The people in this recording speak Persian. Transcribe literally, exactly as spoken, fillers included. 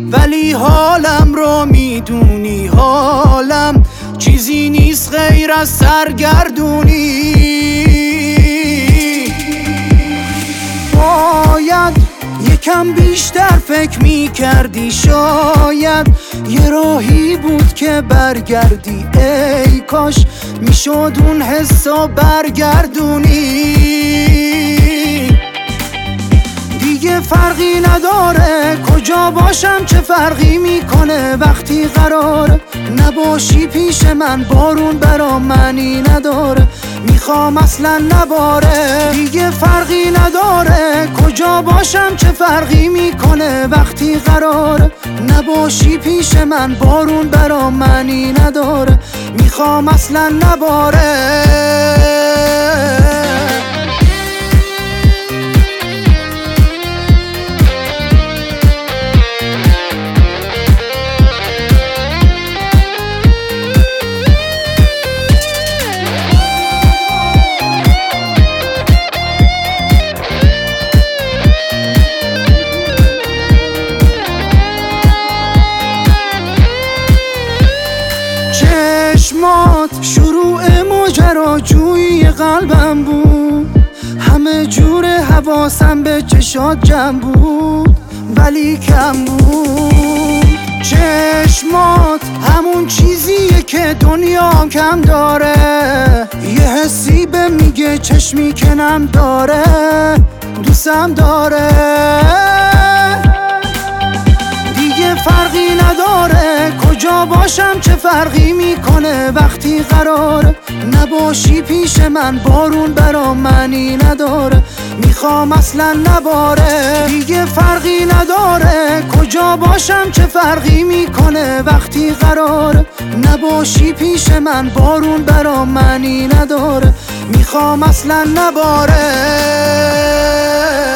ولی حالم رو میدونی، حالم چیزی نیست غیر از سرگردونی. باید یکم بیشتر فکر میکردی، شاید یه راهی بود که برگردی. ای کاش میشد اون حسو برگردونی. دیگه فرقی نداره کجا باشم، چه فرقی میکنه وقتی قراره نباشی پیش من. بارون برام معنی نداره، میخوام اصلا نباره. دیگه فرقی نداره کجا باشم، چه فرقی میکنه وقتی قراره نباشی پیش من. بارون برام معنی نداره، میخوام اصلا نباره. چشمات شروع ماجراجویی قلبم بود، همه جور حواسم به چشات جمع بود ولی کم بود. چشمات همون چیزیه که دنیا کم داره، یه حسی به میگه چشمی کنم داره، دوستم داره. دیگه فرقی نداره کجا باشم، چه فرقی میکنه وقتی قراره نباشی پیش من. بارون برام معنی نداره، میخوام اصلا نباره. دیگه فرقی نداره کجا باشم، چه فرقی میکنه وقتی قراره نباشی پیش من. بارون برام معنی نداره، میخوام اصلا نباره.